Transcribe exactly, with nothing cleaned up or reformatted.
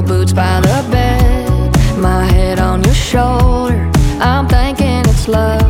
boots by the bed, my head on your shoulder. I'm thinking it's love.